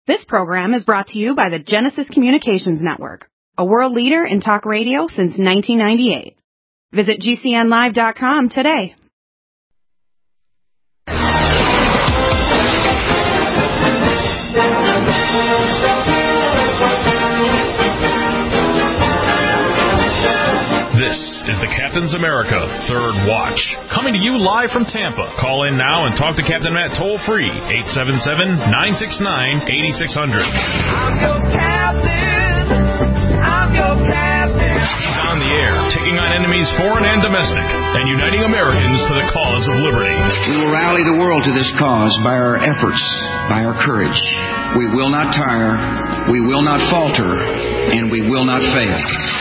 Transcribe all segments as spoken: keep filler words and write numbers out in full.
This program is brought to you by the Genesis Communications Network, a world leader in talk radio since nineteen ninety-eight. Visit G C N live dot com today. This is the Captain's America Third Watch, coming to you live from Tampa. Call in now and talk to Captain Matt toll-free, eight seven seven, nine six nine, eight six zero zero. I'm your captain. I'm your captain. He's on the air, taking on enemies foreign and domestic, and uniting Americans to the cause of liberty. We will rally the world to this cause by our efforts, by our courage. We will not tire, we will not falter, and we will not fail.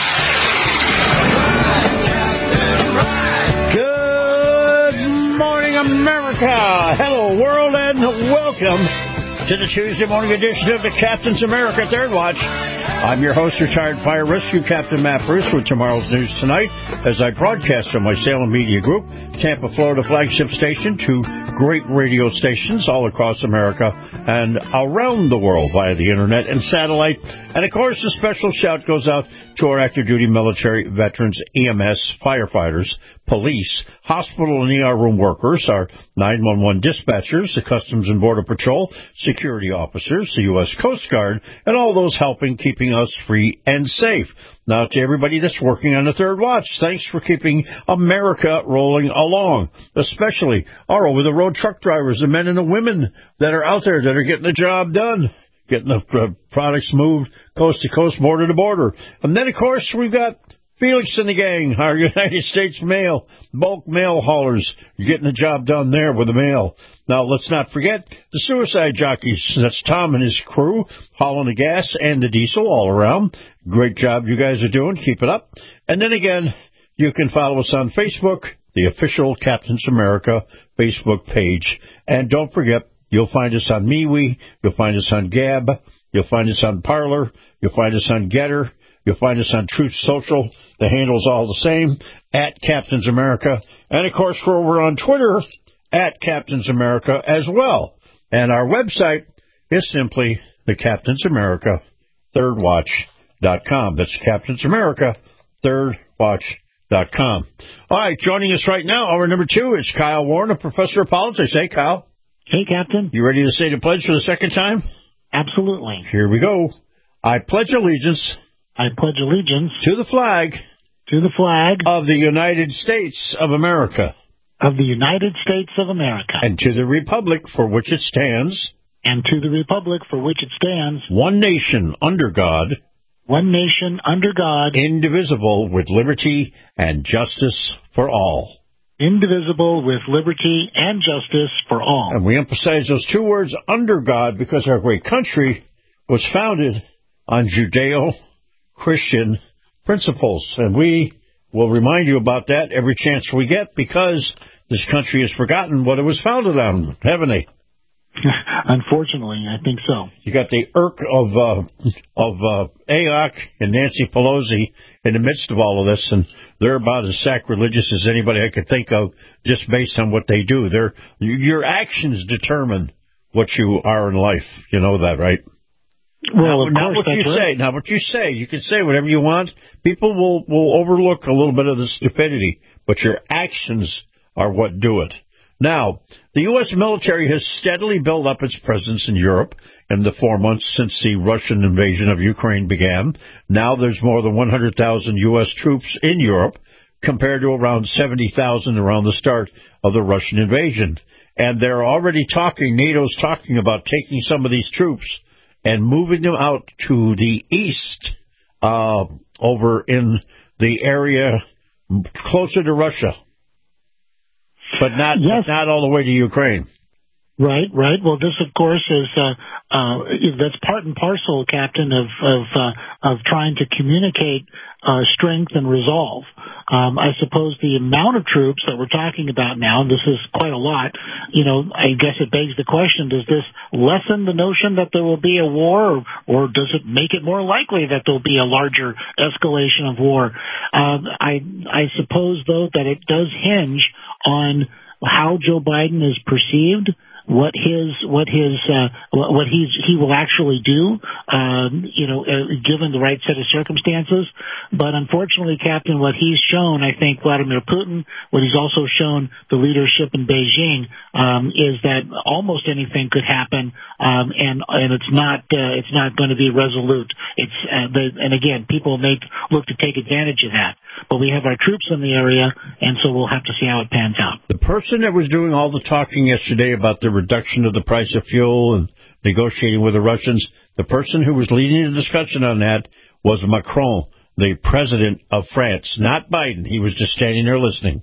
Good morning, America. Hello, world, and welcome to the Tuesday morning edition of the Captain's America Third Watch. I'm your host, retired fire rescue Captain Matt Bruce, with tomorrow's news tonight as I broadcast from my Salem Media Group, Tampa, Florida flagship station, to great radio stations all across America and around the world via the internet and satellite. And, of course, a special shout goes out to our active duty military, veterans, E M S, firefighters, police, hospital and E R room workers, our nine one one dispatchers, the Customs and Border Patrol, security officers, the U S Coast Guard, and all those helping keeping us free and safe. Now, to everybody that's working on the Third Watch, thanks for keeping America rolling along, especially our over-the-road truck drivers, the men and the women that are out there that are getting the job done, getting the uh, products moved coast to coast, border to border. And then, of course, we've got Felix and the gang, our United States mail, bulk mail haulers, getting the job done there with the mail. Now, let's not forget the suicide jockeys. That's Tom and his crew, hauling the gas and the diesel all around. Great job you guys are doing. Keep it up. And then again, you can follow us on Facebook, the official Captain's America Facebook page. And don't forget, you'll find us on MeWe, you'll find us on Gab, you'll find us on Parler, you'll find us on Getter, you'll find us on Truth Social. The handle's all the same, at Captain's America. And, of course, we're over on Twitter, at Captain's America as well. And our website is simply the Captain's America Third Watch dot com. That's Captain's America Third Watch dot com. All right, joining us right now, hour number two, is Kyle Warren, a professor of politics. Hey, Kyle. Hey, Captain. You ready to say the pledge for the second time? Absolutely. Here we go. I pledge allegiance. I pledge allegiance to the flag. To the flag of the United States of America. Of the United States of America. And to the republic for which it stands. And to the republic for which it stands. One nation under God. One nation under God. Indivisible with liberty and justice for all. Indivisible with liberty and justice for all. And we emphasize those two words, under God, because our great country was founded on Judeo-Christian principles. And we will remind you about that every chance we get, because this country has forgotten what it was founded on, haven't they? Unfortunately, I think so. You got the irk of uh, of uh, A O C and Nancy Pelosi in the midst of all of this, and they're about as sacrilegious as anybody I could think of, just based on what they do. They're, your actions determine what you are in life. You know that, right? Well, now, of not course, what you right. say. Now, what you say, you can say whatever you want. People will will overlook a little bit of the stupidity, but your actions are what do it. Now, the U S military has steadily built up its presence in Europe in the four months since the Russian invasion of Ukraine began. Now there's more than one hundred thousand U S troops in Europe, compared to around seventy thousand around the start of the Russian invasion. And they're already talking, NATO's talking about taking some of these troops and moving them out to the east, uh, over in the area closer to Russia. But not yes. not all the way to Ukraine. Right, right. Well, this, of course, is uh, uh, that's part and parcel, Captain, of of, uh, of trying to communicate uh, strength and resolve. Um, I suppose the amount of troops that we're talking about now, and this is quite a lot, you know, I guess it begs the question, does this lessen the notion that there will be a war, or, or does it make it more likely that there will be a larger escalation of war? Um, I, I suppose, though, that it does hinge on how Joe Biden is perceived what his what his uh, what he's he will actually do, um, you know, uh, given the right set of circumstances. But unfortunately, Captain, what he's shown, I think Vladimir Putin, what he's also shown the leadership in Beijing, um, is that almost anything could happen, um, and and it's not uh, it's not going to be resolute. It's uh, the, and again, people may look to take advantage of that. But we have our troops in the area, and so we'll have to see how it pans out. The person that was doing all the talking yesterday about the reduction of the price of fuel and negotiating with the Russians, the person who was leading the discussion on that was Macron, the president of France, not Biden. He was just standing there listening.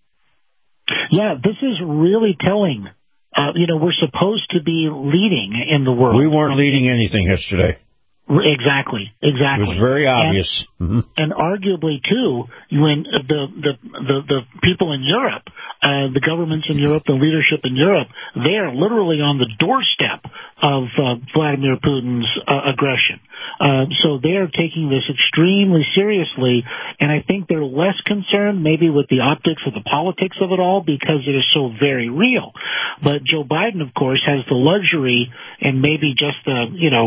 Yeah, this is really telling. Uh, you know, we're supposed to be leading in the world. We weren't leading anything yesterday. Exactly, exactly. It was very obvious. And, mm-hmm. and arguably, too, when the the the, the people in Europe, uh, the governments in Europe, the leadership in Europe, they are literally on the doorstep of uh, Vladimir Putin's uh, aggression. Uh, so they are taking this extremely seriously, and I think they're less concerned maybe with the optics or the politics of it all because it is so very real. But Joe Biden, of course, has the luxury and maybe just the, you know,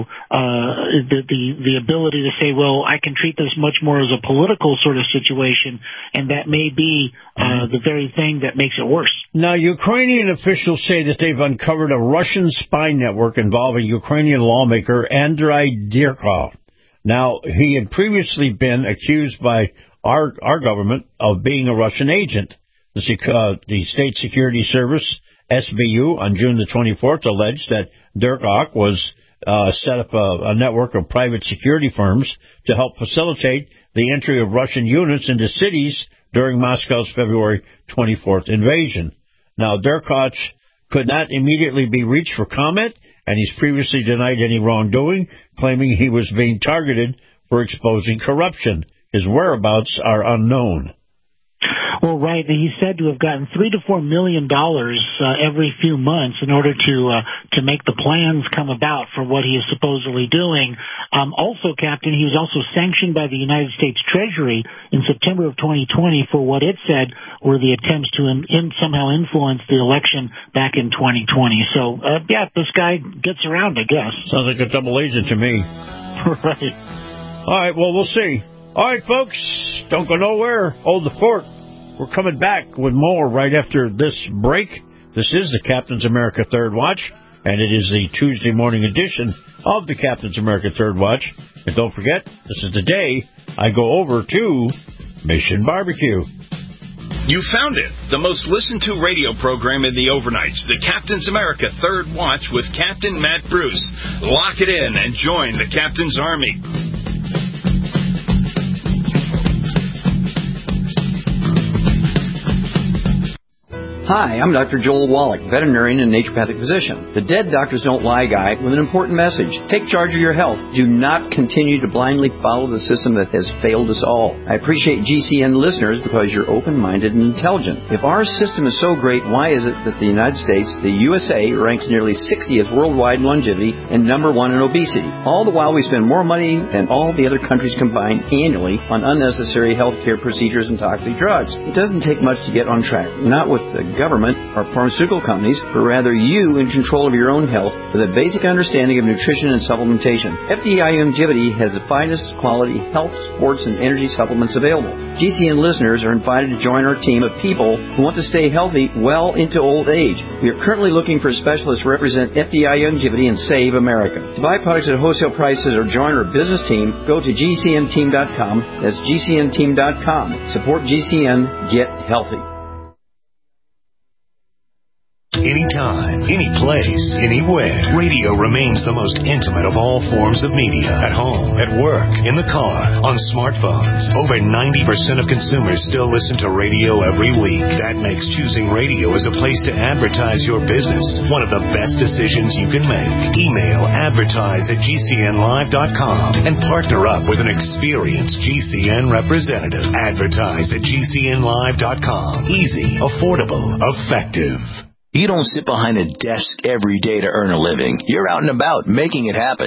uh, the, the, the ability to say, well, I can treat this much more as a political sort of situation, and that may be uh, the very thing that makes it worse. Now, Ukrainian officials say that they've uncovered a Russian spy network involving Ukrainian lawmaker Andrei Dyrkov. Now, he had previously been accused by our our government of being a Russian agent. The, uh, the State Security Service, S B U, on June the twenty-fourth, alleged that Dyrkov was uh, set up a, a network of private security firms to help facilitate the entry of Russian units into cities during Moscow's February twenty-fourth invasion. Now, Dyrkov could not immediately be reached for comment, and he's previously denied any wrongdoing, claiming he was being targeted for exposing corruption. His whereabouts are unknown. Well, right. He's said to have gotten three to four million dollars uh, every few months in order to uh, to make the plans come about for what he is supposedly doing. Um, also, Captain, he was also sanctioned by the United States Treasury in September of twenty twenty for what it said were the attempts to in, in somehow influence the election back in twenty twenty. So, uh, yeah, this guy gets around, I guess. Sounds like a double agent to me. Right. All right. Well, we'll see. All right, folks. Don't go nowhere. Hold the fort. We're coming back with more right after this break. This is the Captain's America Third Watch, and it is the Tuesday morning edition of the Captain's America Third Watch. And don't forget, this is the day I go over to Mission Barbecue. You found it, the most listened to radio program in the overnights, the Captain's America Third Watch with Captain Matt Bruce. Lock it in and join the Captain's Army. Hi, I'm Doctor Joel Wallach, veterinarian and naturopathic physician. The Dead Doctors Don't Lie guy with an important message. Take charge of your health. Do not continue to blindly follow the system that has failed us all. I appreciate G C N listeners because you're open-minded and intelligent. If our system is so great, why is it that the United States, the U S A, ranks nearly sixtieth worldwide in longevity and number one in obesity? All the while we spend more money than all the other countries combined annually on unnecessary health care procedures and toxic drugs. It doesn't take much to get on track. Not with the government or pharmaceutical companies, but rather you in control of your own health with a basic understanding of nutrition and supplementation. F D I Longevity has the finest quality health, sports, and energy supplements available. G C N listeners are invited to join our team of people who want to stay healthy well into old age. We are currently looking for specialists to represent F D I Longevity and Save America. To buy products at wholesale prices or join our business team, go to G C N team dot com. That's G C N team dot com. Support G C N. Get healthy. Anytime, any place, anywhere. Radio remains the most intimate of all forms of media. At home, at work, in the car, on smartphones. Over ninety percent of consumers still listen to radio every week. That makes choosing radio as a place to advertise your business one of the best decisions you can make. Email advertise at G C N live dot com and partner up with an experienced G C N representative. Advertise at G C N live dot com. Easy, affordable, effective. You don't sit behind a desk every day to earn a living. You're out and about making it happen.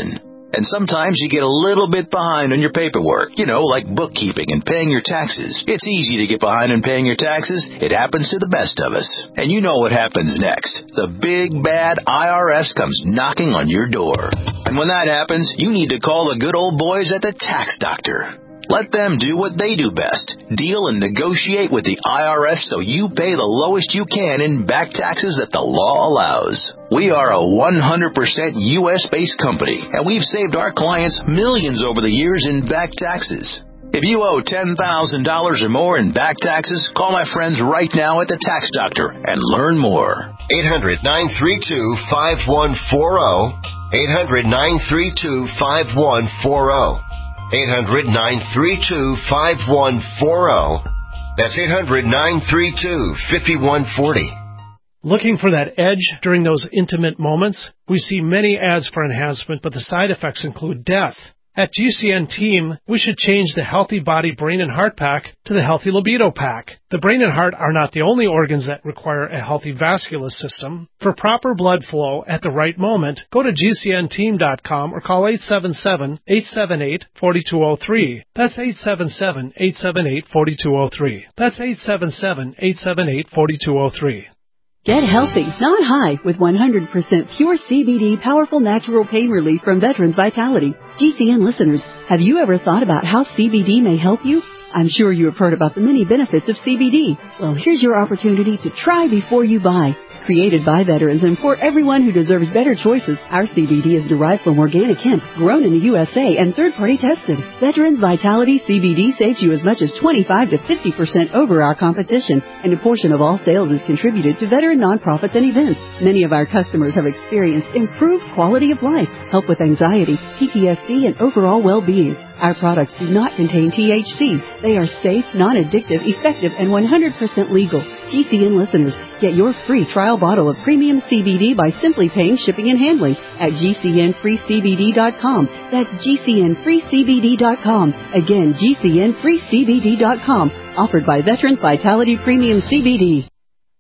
And sometimes you get a little bit behind on your paperwork, you know, like bookkeeping and paying your taxes. It's easy to get behind on paying your taxes. It happens to the best of us. And you know what happens next. The big, bad I R S comes knocking on your door. And when that happens, you need to call the good old boys at the Tax Doctor. Let them do what they do best. Deal and negotiate with the I R S so you pay the lowest you can in back taxes that the law allows. We are a one hundred percent U S-based company, and we've saved our clients millions over the years in back taxes. If you owe ten thousand dollars or more in back taxes, call my friends right now at the Tax Doctor and learn more. eight hundred, nine three two, five one four zero. eight hundred, nine three two, five one four zero. eight hundred, nine three two, five one four zero. That's eight hundred, nine three two, five one four zero. Looking for that edge during those intimate moments? We see many ads for enhancement, but the side effects include death. At G C N Team, we should change the Healthy Body, Brain, and Heart Pack to the Healthy Libido Pack. The brain and heart are not the only organs that require a healthy vascular system. For proper blood flow at the right moment, go to G C N team dot com or call eight seven seven, eight seven eight, four two zero three. That's eight seven seven, eight seven eight, four two zero three. That's eight seven seven, eight seven eight, four two zero three. Get healthy, not high, with one hundred percent pure C B D powerful natural pain relief from Veterans Vitality. G C N listeners, have you ever thought about how C B D may help you? I'm sure you have heard about the many benefits of C B D. Well, here's your opportunity to try before you buy. Created by veterans and for everyone who deserves better choices, our C B D is derived from organic hemp, grown in the U S A and third-party tested. Veterans Vitality C B D saves you as much as twenty-five to fifty percent over our competition, and a portion of all sales is contributed to veteran nonprofits and events. Many of our customers have experienced improved quality of life, help with anxiety, P T S D, and overall well-being. Our products do not contain T H C. They are safe, non-addictive, effective, and one hundred percent legal. G C N listeners, get your free trial bottle of premium C B D by simply paying shipping and handling at G C N free C B D dot com. That's G C N free C B D dot com. Again, G C N free C B D dot com. Offered by Veterans Vitality Premium C B D.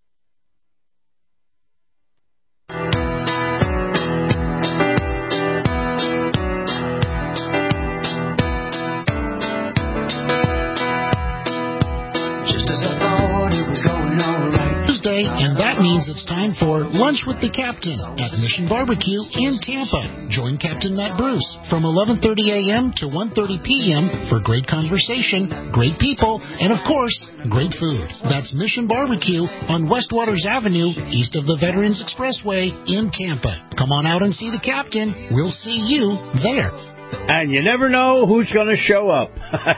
And that means it's time for Lunch with the Captain at Mission Barbecue in Tampa. Join Captain Matt Bruce from eleven thirty a.m. to one thirty p.m. for great conversation, great people, and, of course, great food. That's Mission Barbecue on West Waters Avenue, east of the Veterans Expressway in Tampa. Come on out and see the Captain. We'll see you there. And you never know who's going to show up.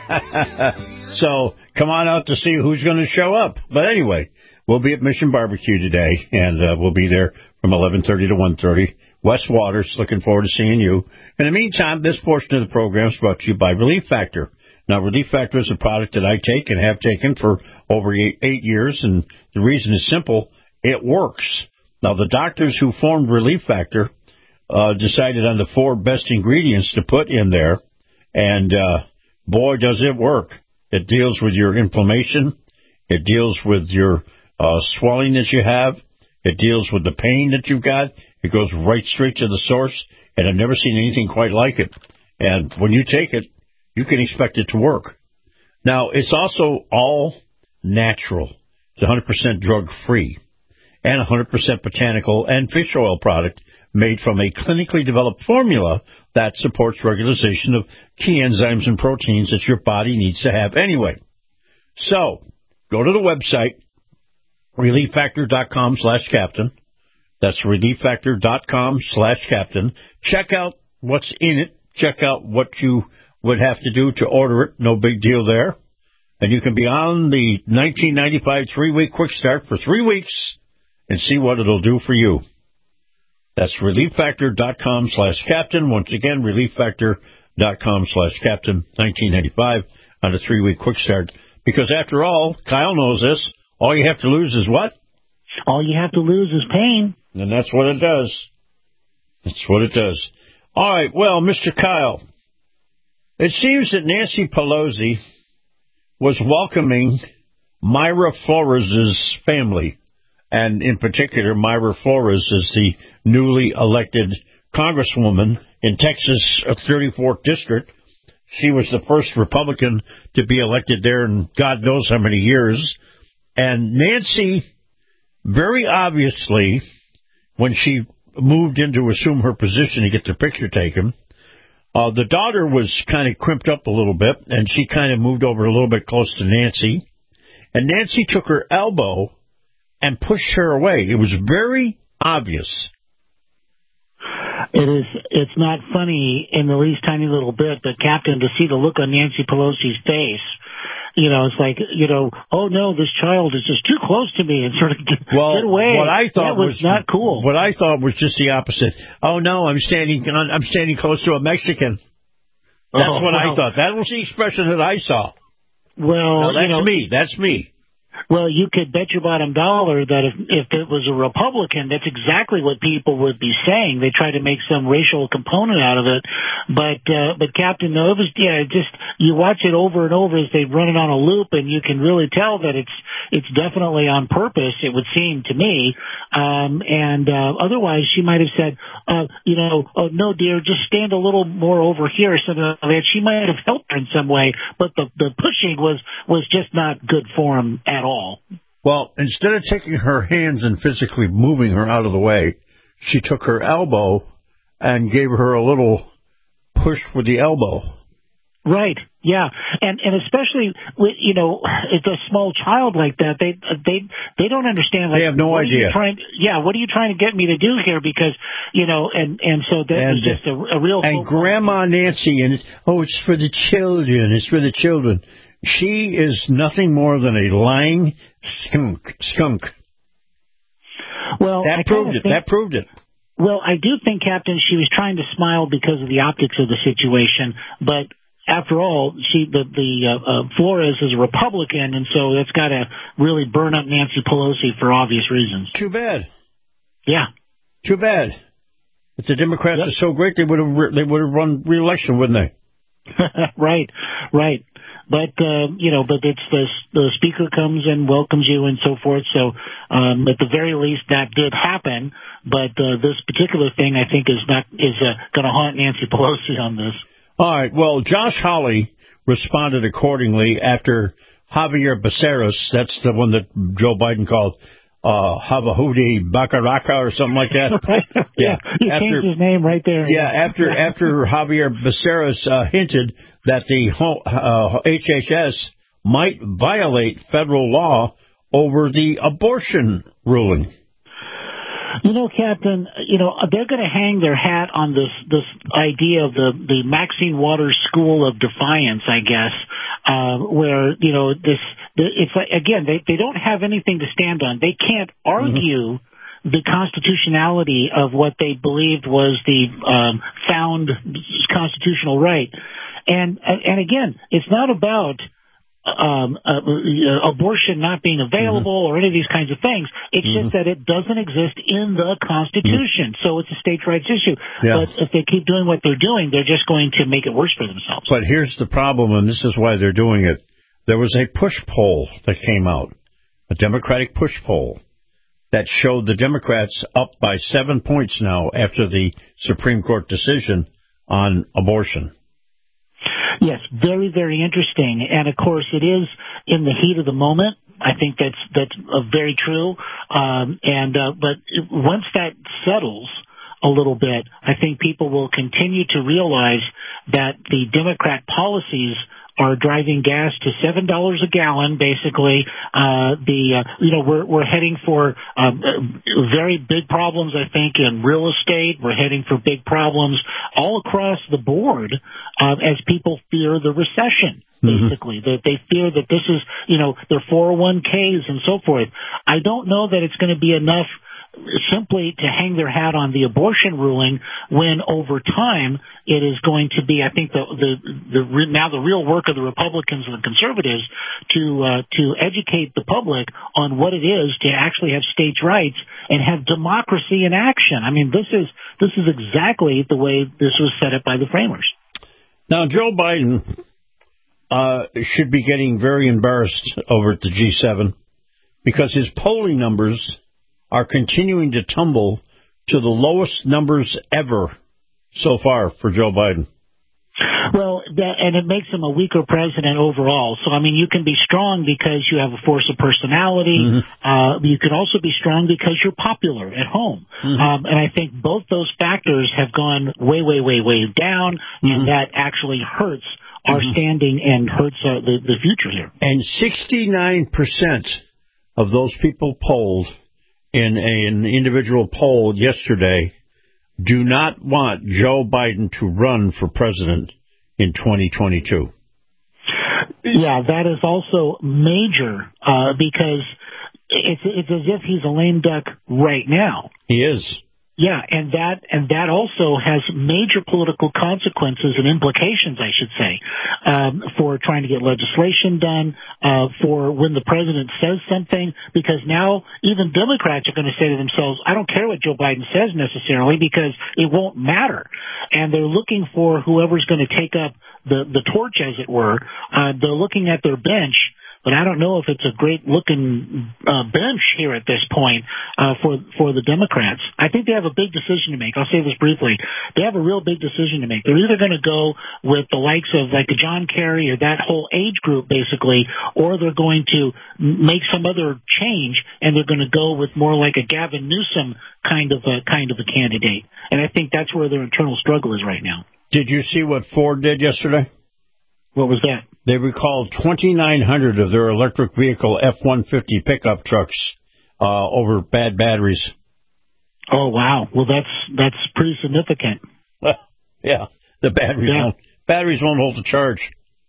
So come on out to see who's going to show up. But anyway, we'll be at Mission Barbecue today, and uh, we'll be there from eleven thirty to one thirty. West Waters, looking forward to seeing you. In the meantime, this portion of the program is brought to you by Relief Factor. Now, Relief Factor is a product that I take and have taken for over eight, eight years, and the reason is simple. It works. Now, the doctors who formed Relief Factor uh, decided on the four best ingredients to put in there, and uh, boy, does it work. It deals with your inflammation. It deals with your uh, swelling that you have. It deals with the pain that you've got. It goes right straight to the source, and I've never seen anything quite like it. And when you take it, you can expect it to work. Now, it's also all natural. It's one hundred percent drug-free and one hundred percent botanical and fish oil product made from a clinically developed formula that supports regularization of key enzymes and proteins that your body needs to have anyway. So, go to the website, relief factor dot com slash captain. That's relief factor dot com slash captain. Check out what's in it. Check out what you would have to do to order it. No big deal there. And you can be on the nineteen ninety-five three-week quick start for three weeks and see what it'll do for you. That's relief factor dot com slash captain. Once again, relief factor dot com slash captain, nineteen ninety-five on a three-week quick start. Because after all, Kyle knows this, all you have to lose is what? All you have to lose is pain. And that's what it does. That's what it does. All right, well, Mister Kyle, it seems that Nancy Pelosi was welcoming Mayra Flores' family. And in particular, Mayra Flores is the newly elected congresswoman in Texas, uh, thirty-fourth District. She was the first Republican to be elected there in God knows how many years. And Nancy, very obviously, when she moved in to assume her position to get the picture taken, uh, the daughter was kind of crimped up a little bit, and she kind of moved over a little bit close to Nancy. And Nancy took her elbow and pushed her away. It was very obvious. It is. It's not funny in the least tiny little bit, but Captain, to see the look on Nancy Pelosi's face, you know, it's like, you know, oh no, this child is just too close to me, and sort of get, well, get away. What I thought that was, was not cool. What I thought was just the opposite. Oh no, I'm standing. I'm standing close to a Mexican. That's oh, what well, I thought. That was the expression that I saw. Well, now, that's you know, me. That's me. Well, you could bet your bottom dollar that if, if it was a Republican, that's exactly what people would be saying. They try to make some racial component out of it. But, uh, but Captain, no, it was, yeah, just, you watch it over and over as they run it on a loop, and you can really tell that it's, it's definitely on purpose, it would seem to me. Um, and, uh, otherwise she might have said, uh, you know, oh, no, dear, just stand a little more over here, something like that. She might have helped her in some way, but the, the pushing was, was just not good form at all. Well, instead of taking her hands and physically moving her out of the way, she took her elbow and gave her a little push with the elbow. Right. Yeah. And and especially with, you know, it's a small child like that, they they they don't understand. Like, they have no what idea. Are you trying, yeah. What are you trying to get me to do here? Because, you know, and and so that and, was just a, a real. And Grandma Nancy, and oh, it's for the children. It's for the children. She is nothing more than a lying skunk. Skunk. Well, that I proved it. Think, that proved it. Well, I do think, Captain, she was trying to smile because of the optics of the situation, but after all, she the the uh, uh, Flores is a Republican, and so that's got to really burn up Nancy Pelosi for obvious reasons. Too bad. Yeah. Too bad. If the Democrats yep. are so great, they would have re- they would have run re-election, wouldn't they? Right. Right. But, uh, you know, but it's the, the speaker comes and welcomes you and so forth. So, um, at the very least, that did happen. But, uh, this particular thing, I think, is not, is, uh, going to haunt Nancy Pelosi on this. All right. Well, Josh Hawley responded accordingly after Javier Becerras, that's the one that Joe Biden called, uh, Havahudi Bacaraka or something like that. yeah. He after, changed his name right there. Yeah. After, after Javier Becerras, uh, hinted that the uh, H H S might violate federal law over the abortion ruling. You know, Captain, you know, they're going to hang their hat on this this idea of the, the Maxine Waters School of Defiance, I guess, uh, where, you know, this, it's like, again, they, they don't have anything to stand on. They can't argue mm-hmm. the constitutionality of what they believed was the um, found constitutional right. And, and again, it's not about um, uh, abortion not being available mm-hmm. or any of these kinds of things. It's mm-hmm. just that it doesn't exist in the Constitution. Mm-hmm. So it's a states' rights issue. Yeah. But if they keep doing what they're doing, they're just going to make it worse for themselves. But here's the problem, and this is why they're doing it. There was a push poll that came out, a Democratic push poll, that showed the Democrats up by seven points now after the Supreme Court decision on abortion. Yes, very, very interesting. And, of course, it is in the heat of the moment. I think that's that's uh, very true. Um, and uh, but once that settles a little bit, I think people will continue to realize that the Democrat policies are driving gas to seven dollars a gallon, basically. Uh, the, uh, you know, we're, we're heading for, um, very big problems, I think, in real estate. We're heading for big problems all across the board, uh, as people fear the recession, basically. Mm-hmm. That they fear that this is, you know, their four oh one k's and so forth. I don't know that it's going to be enough simply to hang their hat on the abortion ruling when over time it is going to be, I think, the the, the now the real work of the Republicans and the conservatives to uh, to educate the public on what it is to actually have states' rights and have democracy in action. I mean, this is this is exactly the way this was set up by the framers. Now, Joe Biden uh, should be getting very embarrassed over at the G seven because his polling numbers are continuing to tumble to the lowest numbers ever so far for Joe Biden. Well, that, and it makes him a weaker president overall. So, I mean, you can be strong because you have a force of personality. Mm-hmm. Uh, you can also be strong because you're popular at home. Mm-hmm. Um, and I think both those factors have gone way, way, way, way down, mm-hmm. and that actually hurts our mm-hmm. standing and hurts uh, the, the future here. And sixty-nine percent of those people polled in a, an individual poll yesterday do not want Joe Biden to run for president in twenty twenty-two. Yeah, that is also major uh, because it's it's as if he's a lame duck right now. He is. Yeah, and that and that also has major political consequences and implications, I should say, um, for trying to get legislation done, uh, for when the president says something, because now even Democrats are going to say to themselves, I don't care what Joe Biden says necessarily because it won't matter. And they're looking for whoever's going to take up the, the torch, as it were. Uh, they're looking at their bench. But I don't know if it's a great-looking uh, bench here at this point uh, for for the Democrats. I think they have a big decision to make. I'll say this briefly. They have a real big decision to make. They're either going to go with the likes of like a John Kerry or that whole age group, basically, or they're going to make some other change, and they're going to go with more like a Gavin Newsom kind of a, kind of a candidate. And I think that's where their internal struggle is right now. Did you see what Ford did yesterday? What was that? They recalled twenty-nine hundred of their electric vehicle F one fifty pickup trucks uh, over bad batteries. Oh, wow. Well, that's that's pretty significant. Yeah, the batteries, yeah. Won't, batteries won't hold the charge.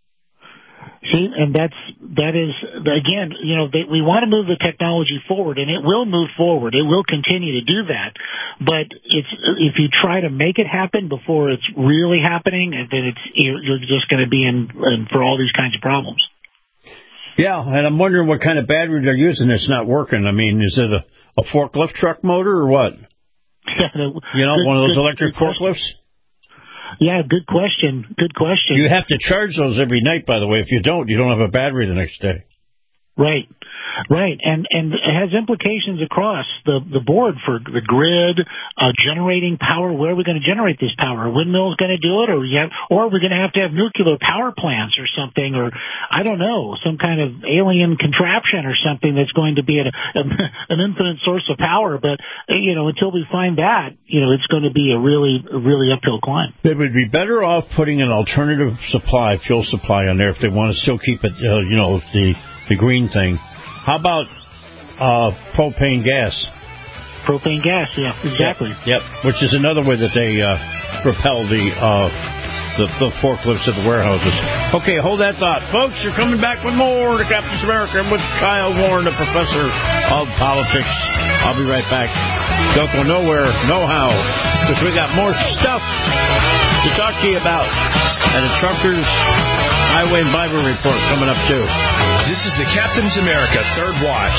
See, and that's, that is, again, you know, they, we want to move the technology forward, and it will move forward. It will continue to do that. But it's, if you try to make it happen before it's really happening, then it's, you're just going to be in, in for all these kinds of problems. Yeah, and I'm wondering what kind of battery they're using that's not working. I mean, is it a, a forklift truck motor or what? You know, good, one of those good, electric good forklifts? Yeah, good question. Good question. You have to charge those every night, by the way. If you don't, you don't have a battery the next day. Right, right, and and it has implications across the the board for the grid, uh, generating power. Where are we going to generate this power? Are windmills going to do it, or we have, or are we going to have to have nuclear power plants or something, or I don't know, some kind of alien contraption or something that's going to be a, a, an infinite source of power. But you know, until we find that, you know, it's going to be a really, a really uphill climb. They would be better off putting an alternative supply, fuel supply, on there if they want to still keep it, uh, you know, the. The green thing. How about uh, propane gas? Propane gas, yeah, exactly. Yep, yep. Which is another way that they uh, repel the, uh, the the forklifts at the warehouses. Okay, hold that thought. Folks, you're coming back with more to Captain's America with Kyle Warren, the professor of politics. I'll be right back. Don't go nowhere, no how, because we got more stuff to talk to you about. And the Truckers Highway and Bible Report coming up, too. This is the Captain's America Third Watch.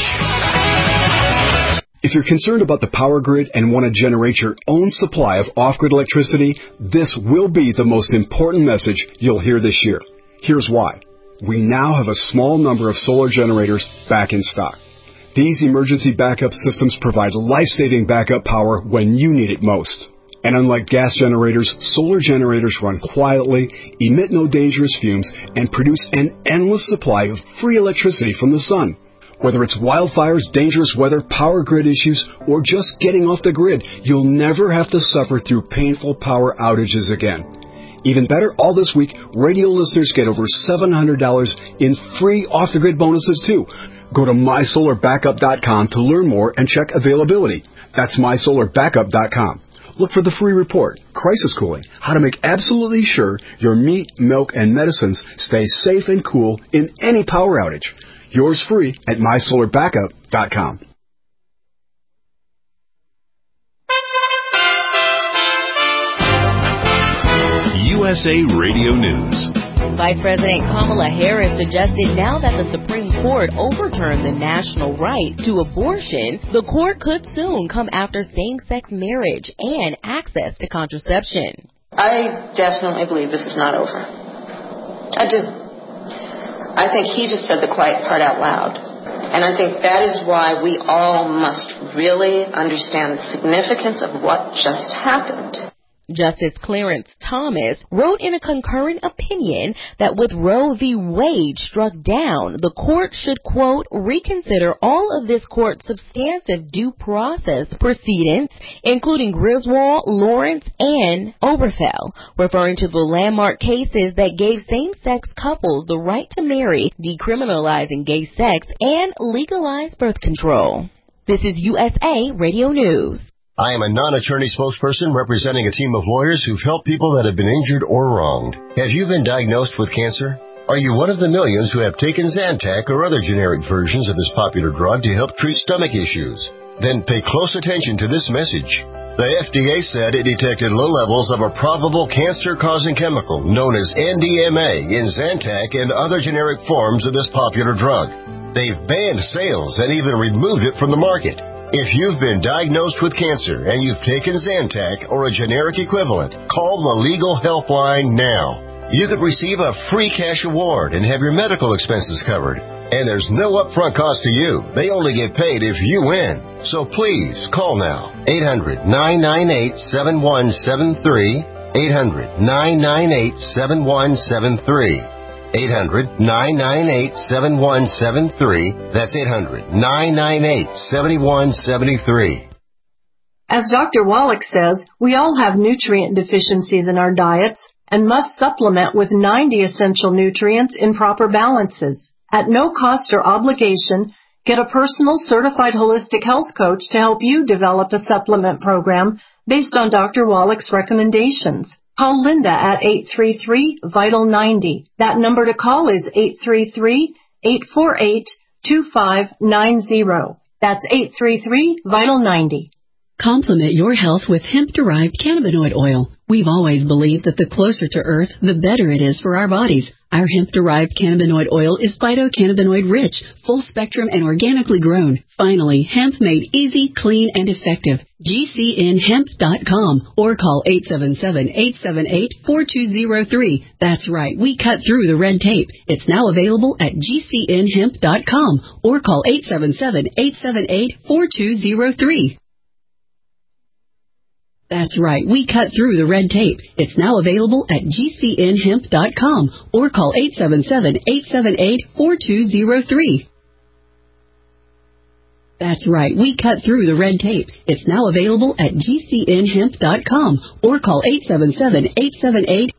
If you're concerned about the power grid and want to generate your own supply of off-grid electricity, this will be the most important message you'll hear this year. Here's why. We now have a small number of solar generators back in stock. These emergency backup systems provide life-saving backup power when you need it most. And unlike gas generators, solar generators run quietly, emit no dangerous fumes, and produce an endless supply of free electricity from the sun. Whether it's wildfires, dangerous weather, power grid issues, or just getting off the grid, you'll never have to suffer through painful power outages again. Even better, all this week, radio listeners get over seven hundred dollars in free off-the-grid bonuses, too. Go to my solar backup dot com to learn more and check availability. That's my solar backup dot com. Look for the free report, Crisis Cooling, how to make absolutely sure your meat, milk, and medicines stay safe and cool in any power outage. Yours free at my solar backup dot com. U S A Radio News. Vice President Kamala Harris suggested now that the Supreme Court overturned the national right to abortion, the court could soon come after same-sex marriage and access to contraception. I definitely believe this is not over. I do. I think he just said the quiet part out loud. And I think that is why we all must really understand the significance of what just happened. Justice Clarence Thomas wrote in a concurrent opinion that with Roe v. Wade struck down, the court should, quote, reconsider all of this court's substantive due process proceedings, including Griswold, Lawrence, and Obergefell, referring to the landmark cases that gave same-sex couples the right to marry, decriminalizing gay sex, and legalized birth control. This is U S A Radio News. I am a non-attorney spokesperson representing a team of lawyers who've helped people that have been injured or wronged. Have you been diagnosed with cancer? Are you one of the millions who have taken Zantac or other generic versions of this popular drug to help treat stomach issues? Then pay close attention to this message. The F D A said it detected low levels of a probable cancer-causing chemical known as N D M A in Zantac and other generic forms of this popular drug. They've banned sales and even removed it from the market. If you've been diagnosed with cancer and you've taken Zantac or a generic equivalent, call the Legal Helpline now. You could receive a free cash award and have your medical expenses covered. And there's no upfront cost to you. They only get paid if you win. So please, call now. eight hundred, nine nine eight, seven one seven three. eight hundred, nine nine eight, seven one seven three. eight hundred, nine nine eight, seven one seven three. That's eight hundred, nine nine eight, seven one seven three. As Doctor Wallach says, we all have nutrient deficiencies in our diets and must supplement with ninety essential nutrients in proper balances. At no cost or obligation, get a personal certified holistic health coach to help you develop a supplement program based on Doctor Wallach's recommendations. Call Linda at eight three three, vital ninety. That number to call is eight three three, eight four eight, two five nine zero. That's eight three three, vital ninety. Complement your health with hemp-derived cannabinoid oil. We've always believed that the closer to Earth, the better it is for our bodies. Our hemp-derived cannabinoid oil is phytocannabinoid-rich, full-spectrum, and organically grown. Finally, hemp made easy, clean, and effective. G C N hemp dot com or call eight seven seven, eight seven eight, four two zero three. That's right, we cut through the red tape. It's now available at G C N hemp dot com or call eight seven seven, eight seven eight, four two zero three. That's right, we cut through the red tape. It's now available at G C N hemp dot com or call eight seven seven, eight seven eight, four two zero three. That's right, we cut through the red tape. It's now available at G C N hemp dot com or call eight seven seven, eight seven eight.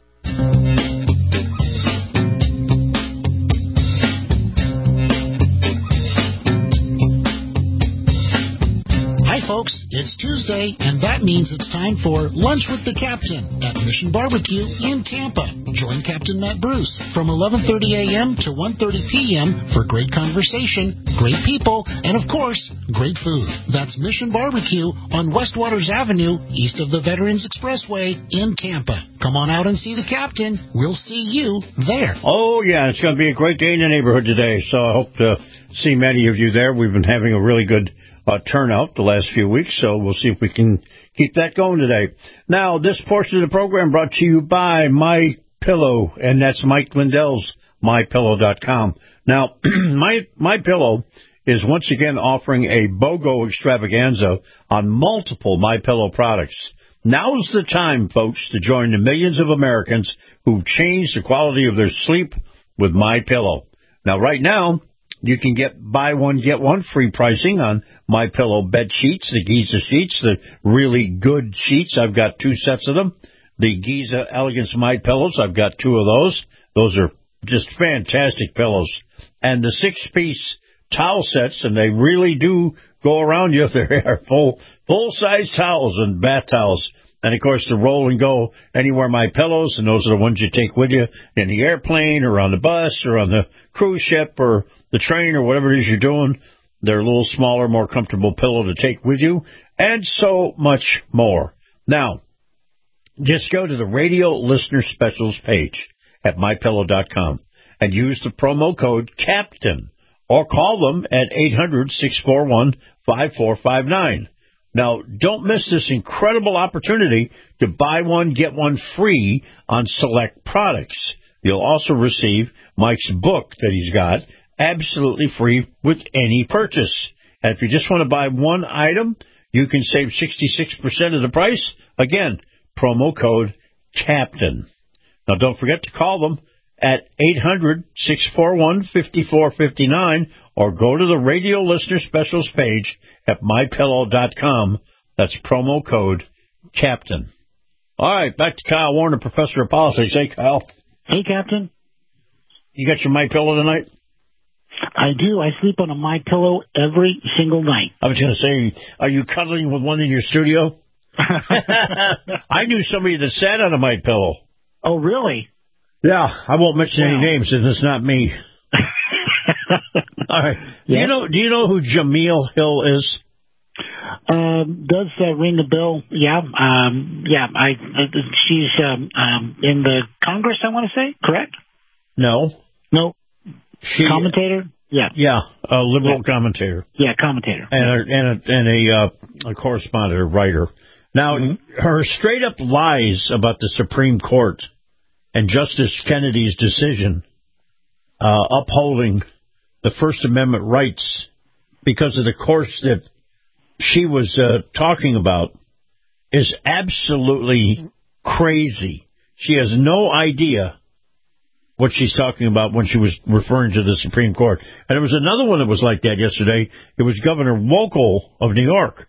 Folks, it's Tuesday, and that means it's time for Lunch with the Captain at Mission Barbecue in Tampa. Join Captain Matt Bruce from eleven thirty a.m. to one thirty p.m. for great conversation, great people, and, of course, great food. That's Mission Barbecue on West Waters Avenue, east of the Veterans Expressway in Tampa. Come on out and see the Captain. We'll see you there. Oh, yeah, it's going to be a great day in the neighborhood today, so I hope to see many of you there. We've been having a really good Uh, turnout the last few weeks, so we'll see if we can keep that going today. Now, this portion of the program brought to you by My Pillow, and that's Mike Lindell's my pillow dot com. Now, My My Pillow is once again offering a BOGO extravaganza on multiple My Pillow products. Now's the time, folks, to join the millions of Americans who've changed the quality of their sleep with My Pillow. Now, right now, you can get buy one, get one free pricing on My Pillow bed sheets, the Giza sheets, the really good sheets. I've got two sets of them. The Giza Elegance My Pillows, I've got two of those. Those are just fantastic pillows. And the six-piece towel sets, and they really do go around you. They are full, full-size towels and bath towels. And, of course, the roll and go anywhere My Pillows, and those are the ones you take with you in the airplane or on the bus or on the cruise ship or the train or whatever it is you're doing. They're a little smaller, more comfortable pillow to take with you, and so much more. Now, just go to the radio listener specials page at my pillow dot com and use the promo code CAPTAIN or call them at eight hundred, six four one, five four five nine. Now, don't miss this incredible opportunity to buy one, get one free on select products. You'll also receive Mike's book that he's got, absolutely free with any purchase. And if you just want to buy one item, you can save sixty-six percent of the price. Again, promo code CAPTAIN. Now, don't forget to call them at eight hundred, six four one, five four five nine or go to the radio listener specials page at my pillow dot com. That's promo code CAPTAIN. All right, back to Kyle Warner, Professor of Politics. Hey, Kyle. Hey, Captain. You got your My Pillow tonight? I do. I sleep on a My Pillow every single night. I was going to say, are you cuddling with one in your studio? I knew somebody that sat on a My Pillow. Oh, really? Yeah, I won't mention wow. any names, and it's not me. All right. Do yeah. you know? Do you know who Jameel Hill is? Um, does uh, ring a bell? Yeah. Um, yeah. I. Uh, she's um, um, in the Congress. I want to say, correct? No. No. She, commentator. Yeah. Yeah. A liberal yeah. commentator. Yeah, commentator. And a, and a, and a, uh, a correspondent, a writer. Now, mm-hmm. her straight up lies about the Supreme Court and Justice Kennedy's decision uh, upholding the First Amendment rights because of the course that she was uh, talking about is absolutely crazy. She has no idea what she's talking about when she was referring to the Supreme Court. And there was another one that was like that yesterday. It was Governor Hochul of New York.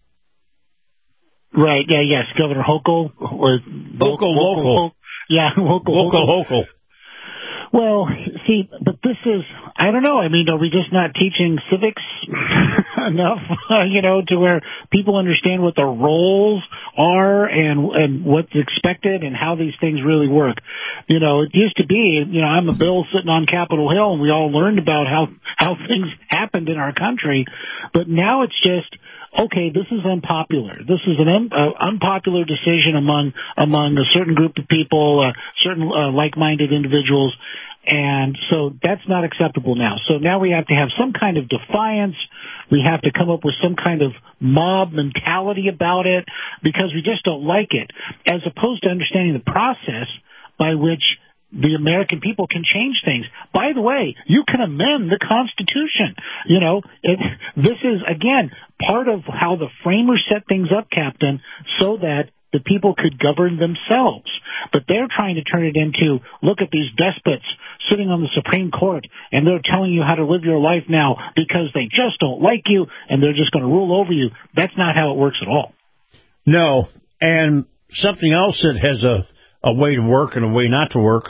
Right, yeah, yes, Governor Hochul. Or Hochul, Hochul. Yeah, Hochul, Hochul, Hochul. Well, see, but this is, I don't know, I mean, are we just not teaching civics enough, you know, to where people understand what their roles are and and what's expected and how these things really work? You know, it used to be, you know, I'm a Bill sitting on Capitol Hill and we all learned about how, how things happened in our country, but now it's just, okay, this is unpopular. This is an un, uh, unpopular decision among among a certain group of people, uh, certain uh, like-minded individuals, and so that's not acceptable now. So now we have to have some kind of defiance. We have to come up with some kind of mob mentality about it because we just don't like it, as opposed to understanding the process by which the American people can change things. By the way, you can amend the Constitution. You know, it, this is, again, part of how the framers set things up, Captain, so that the people could govern themselves. But they're trying to turn it into, look at these despots sitting on the Supreme Court, and they're telling you how to live your life now because they just don't like you, and they're just going to rule over you. That's not how it works at all. No, and something else that has a, a way to work and a way not to work,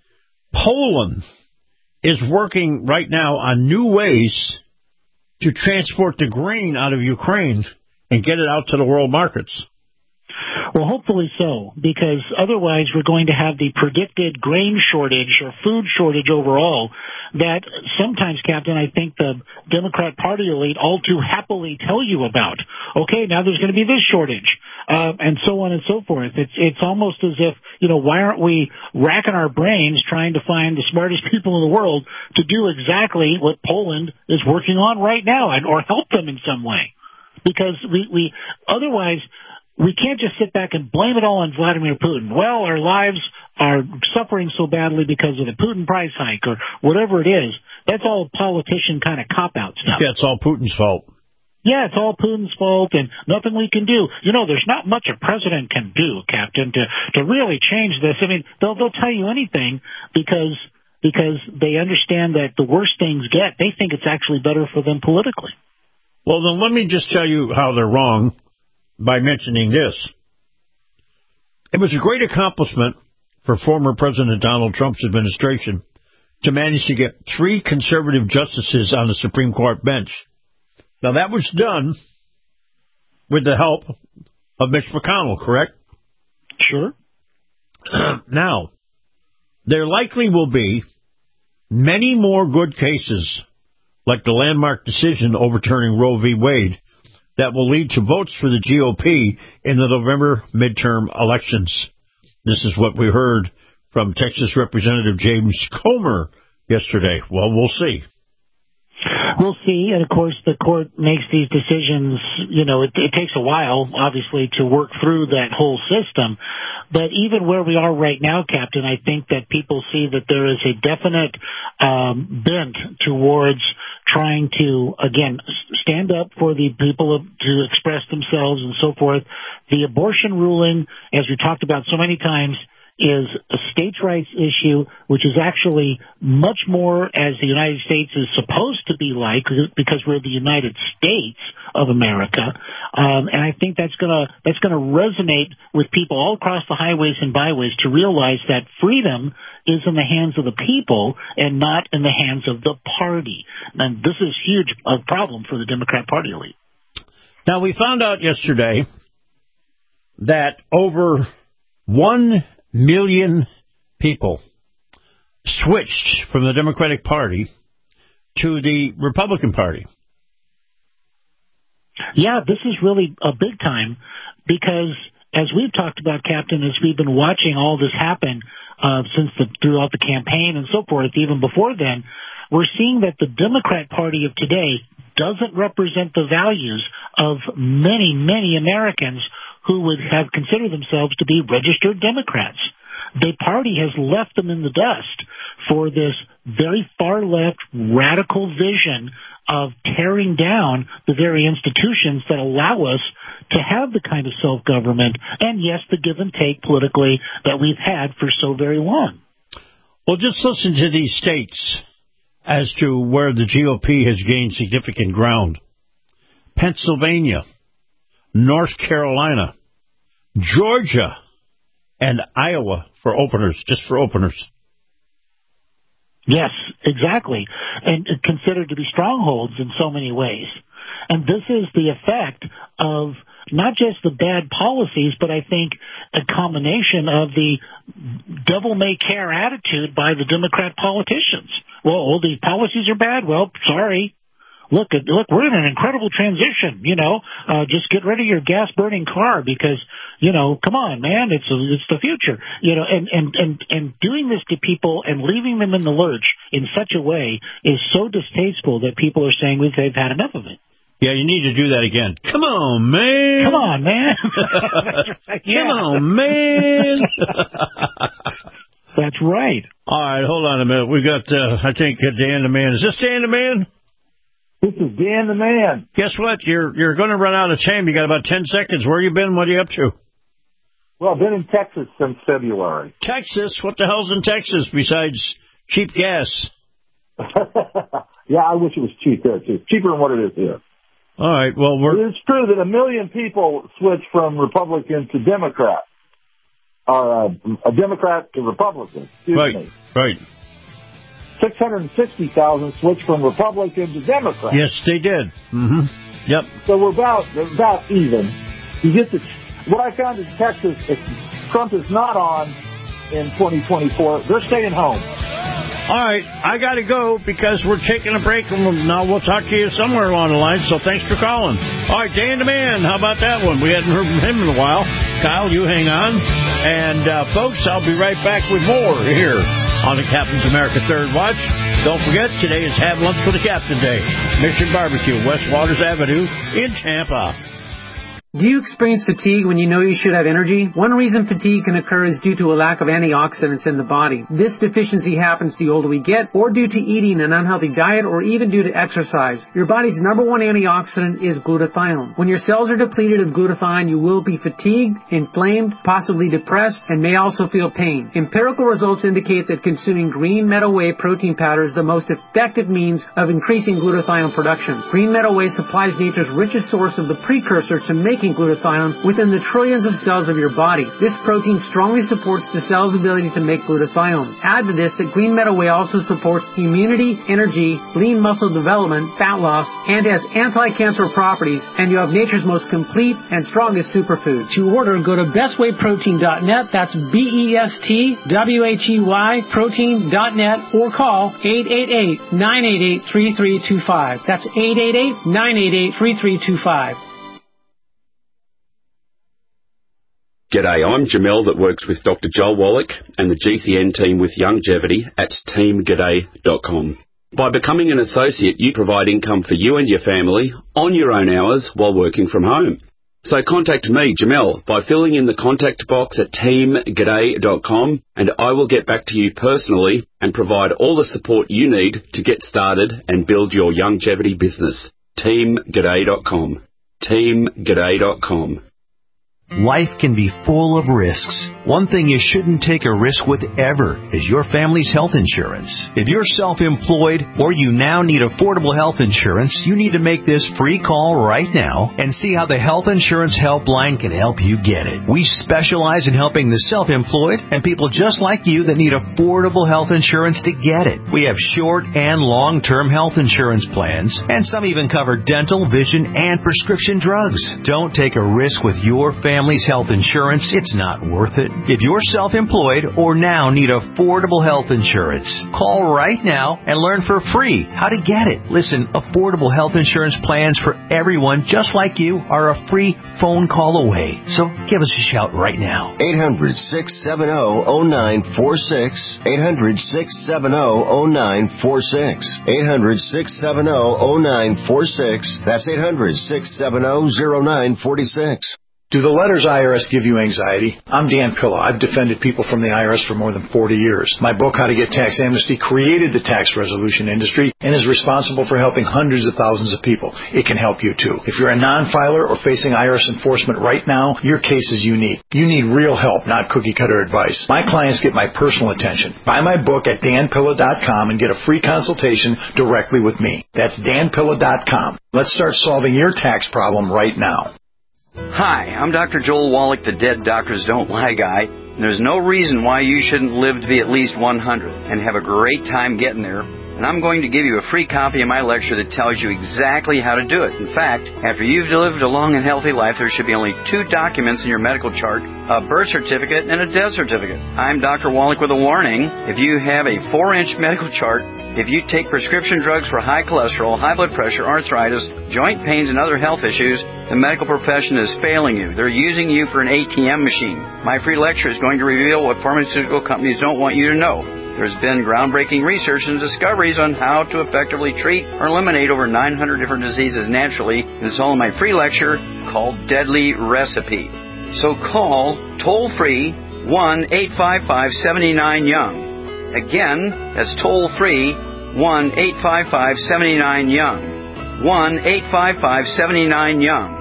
Poland is working right now on new ways to transport the grain out of Ukraine and get it out to the world markets. Well, hopefully so, because otherwise we're going to have the predicted grain shortage or food shortage overall that sometimes, Captain, I think the Democrat Party elite all too happily tell you about. Okay, now there's going to be this shortage, uh, and so on and so forth. It's it's almost as if, you know, why aren't we racking our brains trying to find the smartest people in the world to do exactly what Poland is working on right now, and or help them in some way? Because we, we otherwise... we can't just sit back and blame it all on Vladimir Putin. Well, our lives are suffering so badly because of the Putin price hike or whatever it is. That's all politician kind of cop-out stuff. Yeah, it's all Putin's fault. Yeah, it's all Putin's fault and nothing we can do. You know, there's not much a president can do, Captain, to, to really change this. I mean, they'll, they'll tell you anything because because they understand that the worse things get, they think it's actually better for them politically. Well, then let me just tell you how they're wrong by mentioning this. It was a great accomplishment for former President Donald Trump's administration to manage to get three conservative justices on the Supreme Court bench. Now, that was done with the help of Mitch McConnell, correct? Sure. Now, there likely will be many more good cases like the landmark decision overturning Roe v. Wade that will lead to votes for the G O P in the November midterm elections. This is what we heard from Texas Representative James Comer yesterday. Well, we'll see. We'll see. And, of course, the court makes these decisions. You know, it, it takes a while, obviously, to work through that whole system. But even where we are right now, Captain, I think that people see that there is a definite um, bent towards trying to, again, stand up for the people to express themselves and so forth. The abortion ruling, as we talked about so many times, is a states' rights issue, which is actually much more as the United States is supposed to be like, because we're the United States of America. Um, and I think that's gonna that's gonna resonate with people all across the highways and byways to realize that freedom is in the hands of the people and not in the hands of the party. And this is huge a problem for the Democrat Party elite. Now, we found out yesterday that over one million people switched from the Democratic Party to the Republican Party. Yeah, this is really a big time because, as we've talked about, Captain, as we've been watching all this happen uh, since the, throughout the campaign and so forth, even before then, we're seeing that the Democrat Party of today doesn't represent the values of many, many Americans who would have considered themselves to be registered Democrats. The party has left them in the dust for this very far-left radical vision of tearing down the very institutions that allow us to have the kind of self-government and, yes, the give and take politically that we've had for so very long. Well, just listen to these states as to where the G O P has gained significant ground. Pennsylvania, North Carolina, Georgia, and Iowa for openers, just for openers. Yes, exactly, and considered to be strongholds in so many ways. And this is the effect of not just the bad policies, but I think a combination of the devil-may-care attitude by the Democrat politicians. Well, all these policies are bad. Well, sorry. Look, look, we're in an incredible transition, you know. Uh, just get rid of your gas-burning car because, you know, come on, man, it's a, it's the future. You know, and, and, and, and doing this to people and leaving them in the lurch in such a way is so distasteful that people are saying we've, they've had enough of it. Yeah, you need to do that again. Come on, man. Come on, man. Right. Yeah. Come on, man. That's right. All right, hold on a minute. We got, uh, I think, uh, Dan the Man. Is this Dan the Man? This is Dan the Man. Guess what? You're you're going to run out of time. You got about ten seconds. Where you been? What are you up to? Well, I've been in Texas since February. Texas? What the hell's in Texas besides cheap gas? Yeah, I wish it was cheap there, too. Cheaper than what it is here. All right, well, we're... It's true that a million people switched from Republican to Democrat. Or uh, a Democrat to Republican. Excuse right, me. right. six hundred sixty thousand switched from Republican to Democrat. Yes, they did. Mm-hmm. Yep. So we're about about even. You get the what I found in Texas. If Trump is not on in twenty twenty-four, they're staying home. All right, I got to go because we're taking a break, and now we'll talk to you somewhere along the line, so thanks for calling. All right, Dan the Man, how about that one? We hadn't heard from him in a while. Kyle, you hang on. And, uh, folks, I'll be right back with more here on the Captain's America Third Watch. Don't forget, today is Have Lunch for the Captain Day. Mission Barbecue, West Waters Avenue in Tampa. Do you experience fatigue when you know you should have energy? One reason fatigue can occur is due to a lack of antioxidants in the body. This deficiency happens the older we get, or due to eating an unhealthy diet, or even due to exercise. Your body's number one antioxidant is glutathione. When your cells are depleted of glutathione, you will be fatigued, inflamed, possibly depressed, and may also feel pain. Empirical results indicate that consuming green meadow whey protein powder is the most effective means of increasing glutathione production. Green meadow whey supplies nature's richest source of the precursor to making glutathione within the trillions of cells of your body. This protein strongly supports the cell's ability to make glutathione. Add to this that green meadow whey also supports immunity, energy, lean muscle development, fat loss, and has anti-cancer properties, and you have nature's most complete and strongest superfood. To order, go to best way protein dot net, that's B E S T W H E Y protein dot net, or call eight eight eight, nine eight eight, three three two five. That's eight eight eight, nine eight eight, three three two five. G'day, I'm Jamel that works with Doctor Joel Wallach and the G C N team with Longevity at team g'day dot com. By becoming an associate, you provide income for you and your family on your own hours while working from home. So contact me, Jamel, by filling in the contact box at team g'day dot com, and I will get back to you personally and provide all the support you need to get started and build your longevity business. team g'day dot com. team g'day dot com. Life can be full of risks. One thing you shouldn't take a risk with ever is your family's health insurance. If you're self-employed or you now need affordable health insurance, you need to make this free call right now and see how the Health Insurance Helpline can help you get it. We specialize in helping the self-employed and people just like you that need affordable health insurance to get it. We have short and long-term health insurance plans, and some even cover dental, vision, and prescription drugs. Don't take a risk with your family. Family's health insurance, it's not worth it. If you're self-employed or now need affordable health insurance, call right now and learn for free how to get it. Listen, affordable health insurance plans for everyone just like you are a free phone call away. So give us a shout right now. eight hundred, six seven zero, zero nine four six. eight hundred, six seven zero, zero nine four six. eight hundred, six seven zero, zero nine four six. That's eight hundred, six seven zero, zero nine four six. Do the letters I R S give you anxiety? I'm Dan Pilla. I've defended people from the I R S for more than forty years. My book, How to Get Tax Amnesty, created the tax resolution industry and is responsible for helping hundreds of thousands of people. It can help you too. If you're a non-filer or facing I R S enforcement right now, your case is unique. You need real help, not cookie-cutter advice. My clients get my personal attention. Buy my book at dan pilla dot com and get a free consultation directly with me. That's dan pilla dot com. Let's start solving your tax problem right now. Hi, I'm Doctor Joel Wallach, the Dead Doctors Don't Lie guy. And there's no reason why you shouldn't live to be at least one hundred and have a great time getting there. And I'm going to give you a free copy of my lecture that tells you exactly how to do it. In fact, after you've lived a long and healthy life, there should be only two documents in your medical chart, a birth certificate and a death certificate. I'm Doctor Wallach with a warning. If you have a four-inch medical chart, if you take prescription drugs for high cholesterol, high blood pressure, arthritis, joint pains, and other health issues, the medical profession is failing you. They're using you for an A T M machine. My free lecture is going to reveal what pharmaceutical companies don't want you to know. There's been groundbreaking research and discoveries on how to effectively treat or eliminate over nine hundred different diseases naturally, and it's all in my free lecture called Deadly Recipe. So call toll-free one eight five five, seven nine, young. Again, that's toll-free one eight five five, seven nine, young. one eight five five, seven nine, young.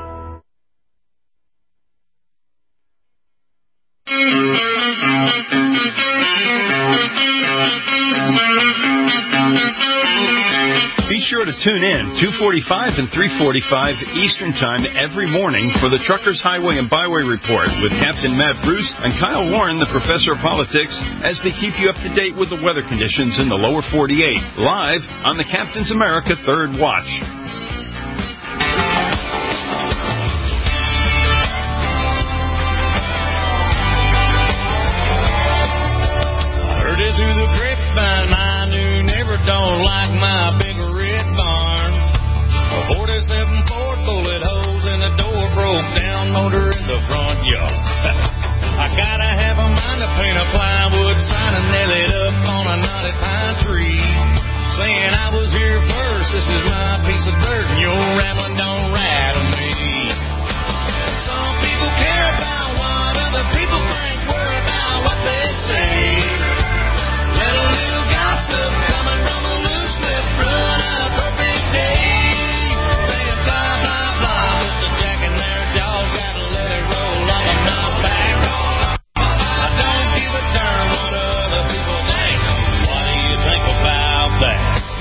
Be sure to tune in two forty-five and three forty-five Eastern Time every morning for the Truckers Highway and Byway Report with Captain Matt Bruce and Kyle Warren, the Professor of Politics, as they keep you up to date with the weather conditions in the lower forty-eight, live on the Captain's America Third Watch. Heard it through the grapevine, my new neighbor don't like my big red barn. A forty-seven Ford bullet holes in the door, broke down motor in the front yard. I gotta have a mind to paint a plywood sign and nail it up on a knotted pine tree, saying I was here first, this is my piece of dirt, and your rambling don't rattle me. Some people care about what other people think, worry about what they say. Let a little gossip coming from a loose lip run a perfect day. Saying blah, blah, blah, Mister Jack and their jaws gotta let it roll off of my back. I don't give a darn what other people think. What do you think about that?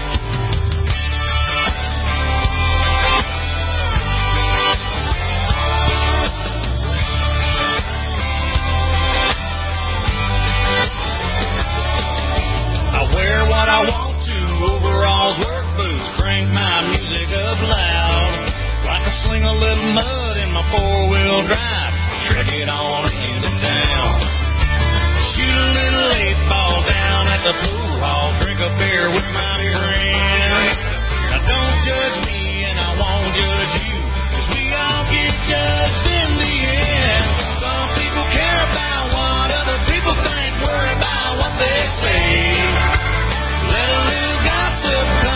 I wear what I want to, overalls, work boots, crank my music up loud, like I sling a little mud in my four-wheel drive, trek it on into town. Shoot a little eight ball down at the pool hall, drink a beer with my friend. Now don't judge me and I won't judge you, 'cause we all get judged in the end. Some people care about what other people think, worry about what they say. Let a little gossip come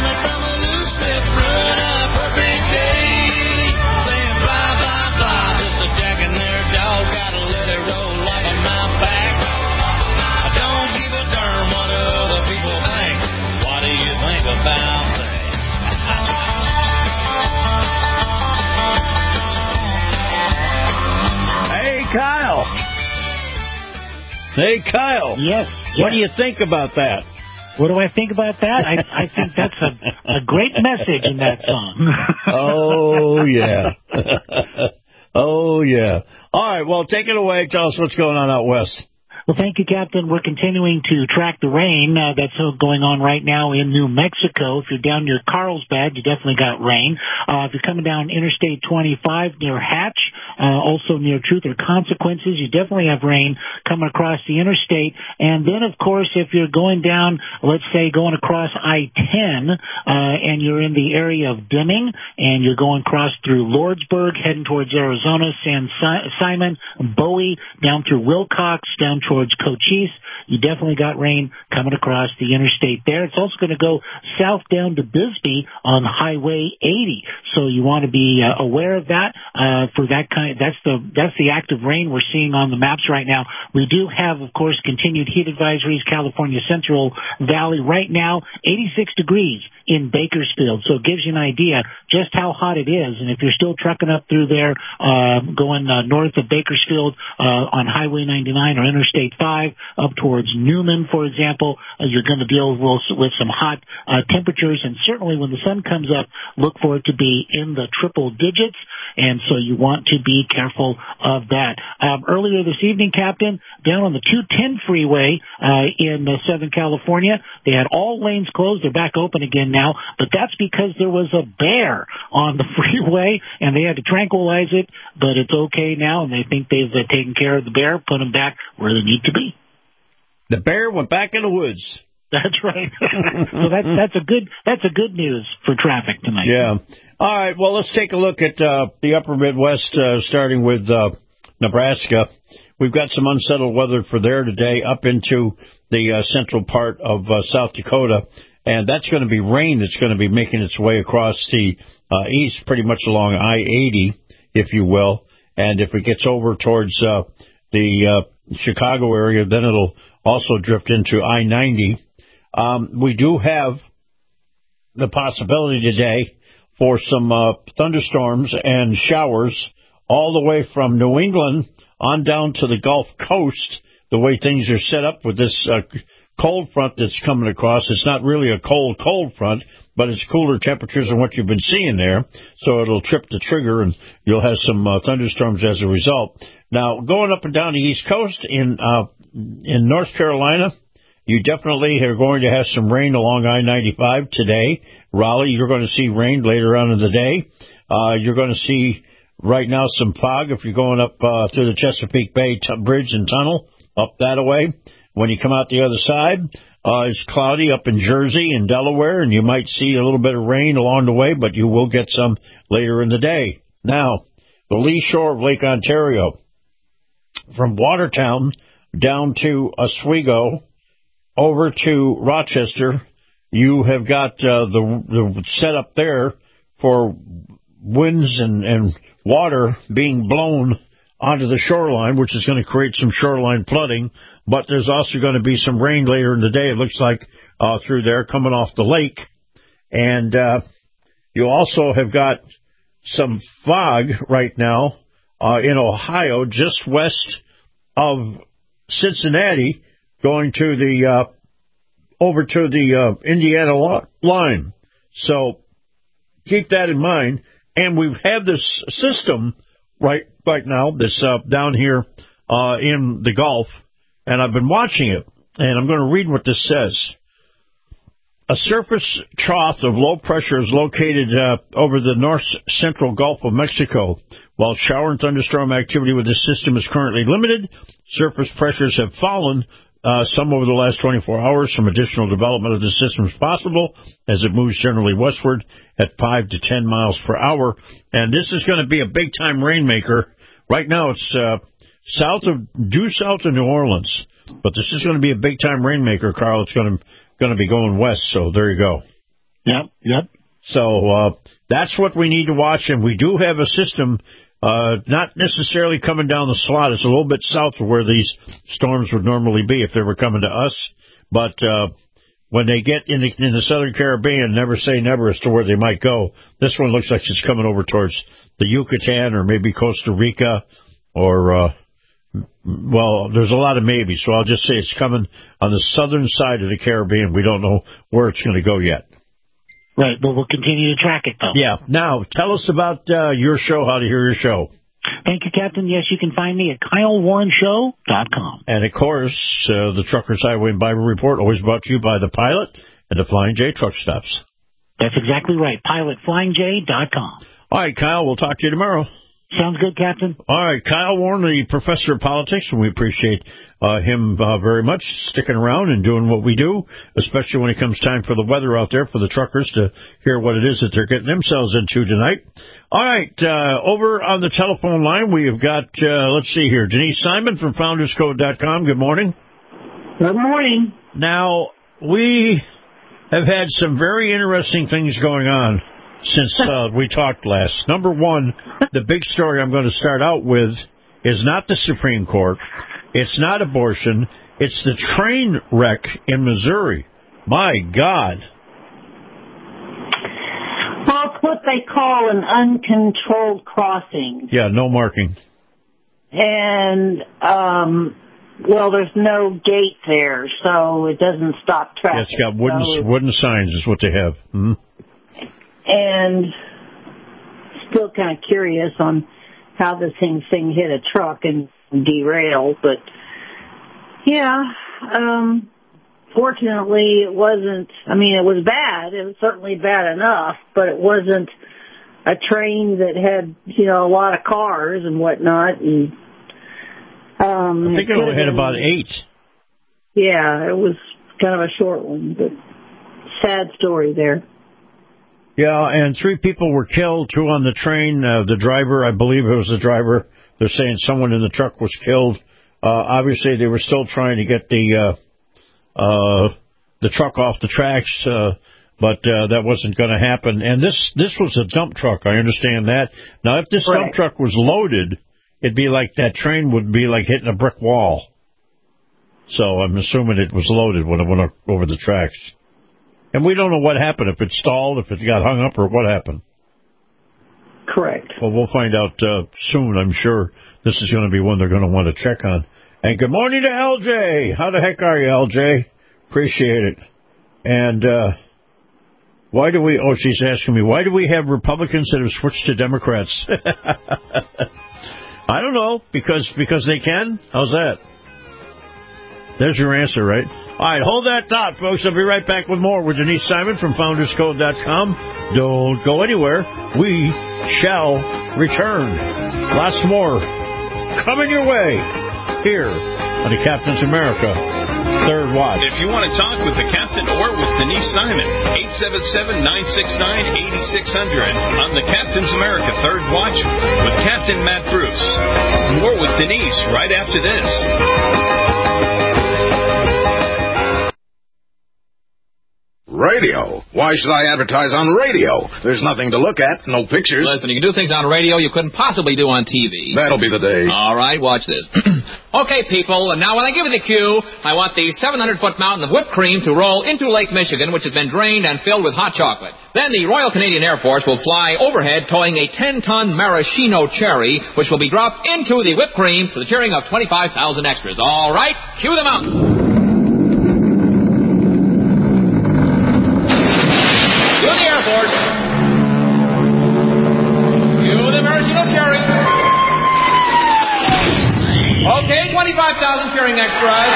Hey, Kyle. Yes. What yes. do you think about that? What do I think about that? I, I think that's a, a great message in that song. Oh, yeah. Oh, yeah. All right, well, take it away. Tell us what's going on out west. Well, thank you, Captain. We're continuing to track the rain uh, that's going on right now in New Mexico. If you're down near Carlsbad, you definitely got rain. Uh, if you're coming down Interstate twenty-five near Hatch, uh, also near Truth or Consequences, you definitely have rain coming across the interstate. And then, of course, if you're going down, let's say going across I ten, uh, and you're in the area of Deming, and you're going across through Lordsburg, heading towards Arizona, San Simon, Bowie, down through Wilcox, down towards towards Cochise, you definitely got rain coming across the interstate there. It's also going to go south down to Bisbee on Highway eighty, so you want to be uh, aware of that. Uh, for that kind, that's the that's the active rain we're seeing on the maps right now. We do have, of course, continued heat advisories. California Central Valley right now, eighty-six degrees in Bakersfield, so it gives you an idea just how hot it is. And if you're still trucking up through there, uh, going uh, north of Bakersfield uh, on Highway ninety-nine or Interstate five up towards Newman, for example, uh, you're going to deal with, with some hot uh, temperatures, and certainly when the sun comes up, look for it to be in the triple digits, and so you want to be careful of that. Um, earlier this evening, Captain, down on the two ten freeway uh, in uh, Southern California, they had all lanes closed. They're back open again now, but that's because there was a bear on the freeway, and they had to tranquilize it, but it's okay now, and they think they've uh, taken care of the bear, put them back where they need to be. The bear went back in the woods. That's right. So that's that's a good that's a good news for traffic tonight. Yeah. All right. Well, let's take a look at uh, the Upper Midwest, uh, starting with uh, Nebraska. We've got some unsettled weather for there today, up into the uh, central part of uh, South Dakota, and that's going to be rain that's going to be making its way across the uh, east, pretty much along I eighty, if you will. And if it gets over towards uh, the uh, Chicago area, then it'll also drift into I ninety. Um, we do have the possibility today for some uh, thunderstorms and showers all the way from New England on down to the Gulf Coast, the way things are set up with this uh, cold front that's coming across. It's not really a cold, cold front, but it's cooler temperatures than what you've been seeing there, so it'll trip the trigger, and you'll have some uh, thunderstorms as a result. Now, going up and down the East Coast in uh, in North Carolina, you definitely are going to have some rain along I ninety-five today. Raleigh, you're going to see rain later on in the day. Uh, you're going to see right now some fog if you're going up uh, through the Chesapeake Bay t- Bridge and Tunnel, up that way. When you come out the other side, uh, it's cloudy up in Jersey and Delaware, and you might see a little bit of rain along the way, but you will get some later in the day. Now, the lee shore of Lake Ontario, from Watertown down to Oswego, over to Rochester, you have got uh, the, the setup there for winds and, and water being blown onto the shoreline, which is going to create some shoreline flooding. But there's also going to be some rain later in the day, it looks like, uh, through there coming off the lake. And uh, you also have got some fog right now uh, in Ohio, just west of Cincinnati, going to the uh, over to the uh, Indiana line. So keep that in mind. And we have this system right right now that's uh, down here uh, in the Gulf, and I've been watching it, and I'm going to read what this says. A surface trough of low pressure is located uh, over the north-central Gulf of Mexico. While shower and thunderstorm activity with this system is currently limited, surface pressures have fallen uh, some over the last twenty-four hours. Some additional development of the system is possible as it moves generally westward at five to ten miles per hour. And this is going to be a big-time rainmaker. Right now it's uh, south of due south of New Orleans, but this is going to be a big-time rainmaker, Carl. It's going to going to be going west, so there you go. Yep, yep. So uh, that's what we need to watch, and we do have a system uh, not necessarily coming down the slot. It's a little bit south of where these storms would normally be if they were coming to us, but uh, when they get in the, in the Southern Caribbean, never say never as to where they might go. This one looks like it's coming over towards the Yucatan or maybe Costa Rica or uh, Well, there's a lot of maybes, so I'll just say it's coming on the southern side of the Caribbean. We don't know where it's going to go yet. Right, but we'll continue to track it, though. Yeah. Now, tell us about uh, your show, how to hear your show. Thank you, Captain. Yes, you can find me at Kyle Warren Show dot com. And, of course, uh, the Truckers Highway and Bible Report, always brought to you by the Pilot and the Flying J Truck Stops. That's exactly right, Pilot Flying J dot com. All right, Kyle, we'll talk to you tomorrow. Sounds good, Captain. All right, Kyle Warren, the professor of politics, and we appreciate uh, him uh, very much sticking around and doing what we do, especially when it comes time for the weather out there for the truckers to hear what it is that they're getting themselves into tonight. All right, uh, over on the telephone line, we have got, uh, let's see here, Denise Simon from Founders Code dot com. Good morning. Good morning. Now, we have had some very interesting things going on since uh, we talked last. Number one, the big story I'm going to start out with is not the Supreme Court. It's not abortion. It's the train wreck in Missouri. My God. Well, it's what they call an uncontrolled crossing. Yeah, no marking. And, um, well, there's no gate there, so it doesn't stop traffic. Yeah, it's got wooden, so wooden signs is what they have. Mm-hmm. And still kind of curious on how this thing, thing hit a truck and derailed. But, yeah, um, fortunately it wasn't, I mean, it was bad. It was certainly bad enough, but it wasn't a train that had, you know, a lot of cars and whatnot. And um, I think it only had about eight. Yeah, it was kind of a short one, but sad story there. Yeah, and three people were killed, two on the train. Uh, the driver, I believe it was the driver. They're saying someone in the truck was killed. Uh, obviously, they were still trying to get the uh, uh, the truck off the tracks, uh, but uh, that wasn't going to happen. And this this was a dump truck. I understand that. Now, if this Right. dump truck was loaded, it'd be like that train would be like hitting a brick wall. So I'm assuming it was loaded when it went over the tracks. And we don't know what happened, if it stalled, if it got hung up, or what happened. Correct. Well, we'll find out uh, soon, I'm sure. This is going to be one they're going to want to check on. And good morning to L J. How the heck are you, L J? Appreciate it. And uh, why do we, oh, she's asking me, why do we have Republicans that have switched to Democrats? I don't know, because because they can? How's that? There's your answer, right? All right, hold that thought, folks. I'll be right back with more with Denise Simon from Founders Code dot com. Don't go anywhere. We shall return. Lots more coming your way here on the Captain's America Third Watch. If you want to talk with the Captain or with Denise Simon, eight seven seven, nine six nine, eight six zero zero on the Captain's America Third Watch with Captain Matt Bruce. More with Denise right after this. Radio? Why should I advertise on radio? There's nothing to look at, no pictures. Listen, you can do things on radio you couldn't possibly do on T V. That'll be the day. All right, watch this. Okay, people, now when I give you the cue, I want the seven hundred foot mountain of whipped cream to roll into Lake Michigan, which has been drained and filled with hot chocolate. Then the Royal Canadian Air Force will fly overhead towing a ten ton maraschino cherry, which will be dropped into the whipped cream to the cheering of twenty-five thousand extras. All right, cue the mountain. Okay, twenty-five thousand cheering extras.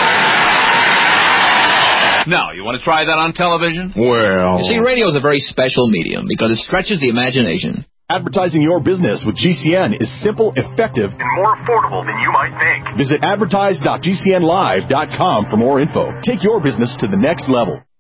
Now, you want to try that on television? Well... You see, radio is a very special medium because it stretches the imagination. Advertising your business with G C N is simple, effective, and more affordable than you might think. Visit advertise dot g c n live dot com for more info. Take your business to the next level.